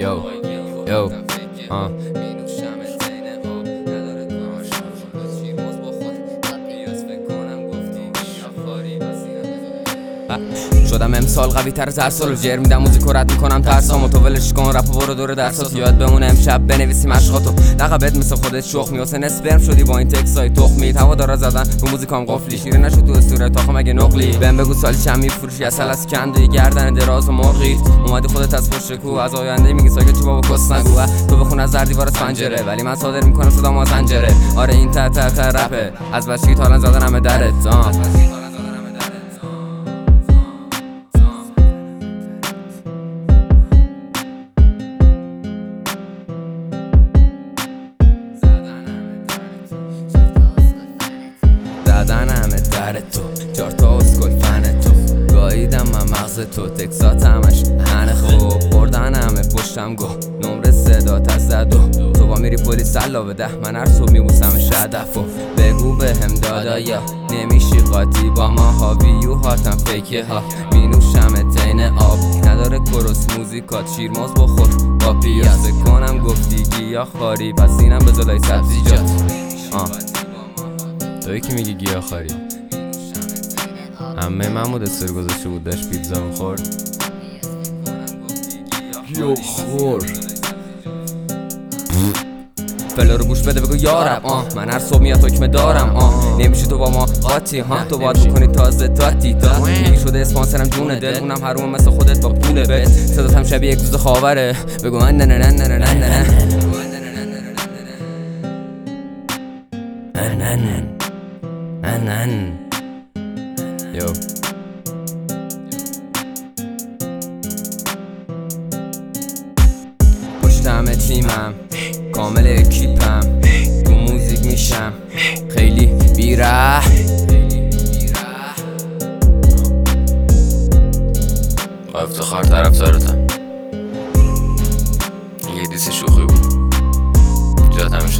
یو یو شدم امسال قوی تر از هر سال جر میدم موزیکو رد میکنم ترسامو تو ولش کن رپ برو دور درساتو یاد بمونه امشب بنویسیم عشقاتو لقبت مثل خودت شخ میوسن اسپرم شدی با این تکسای تخمی هوا داره زدن رو موزیکام قفلی شیره نشد تو استوره تاخه مگه نقلی بهم بگو سالی چند میفروشی اصل از کندوی گردن دراز و مرغی اومدی خودت از پشت کو از آینده میگی ساکت چوبا و کس نگو تو بخون از زردی وارد پنجره ولی من صادر میکنم صدامو از زنجره آره این ته ته ته رپه از بچگی تا الان زدنم درت زدنمه در تو چارتا اسکل فن تو گاییدم من مغز تو تکسات همش هنه خوب خوردنمه پشتم گو نمره صدات از زدو تو با میری پلیس علاوه 10 من هر صبح میبوسم شدفو بگو بهم دادایا نمیشی قاطی با ما ها ویو هاتم فیکه ها مینوشم تین آب نداره کروس موزیکات شیرماز بخور با پیازه کنم گفتی گیاه خاری پس اینم به زلای سبزیجات توی که میگی گیاه خاری همه محمود استر گذاشته بود داشت پیتزا میخورد گیاه خور فلا رو گوش بده بگو یارم من هر صبح میاد حکمه دارم نمیشه تو با ما قاطی تو باید بکنی تازه تاتی میگی شده اسپانسرم جون دل اونم حروم مثل خودت با پول بت صدات هم شبیه یک دوز خاوره بگو من نه نه نه نه نه نه نه یو پشتم تیمم کامل اکیپم تو موزیک میشم خیلی بیره با افتخار طرفدارتم یه دیس شوخی بود جات همه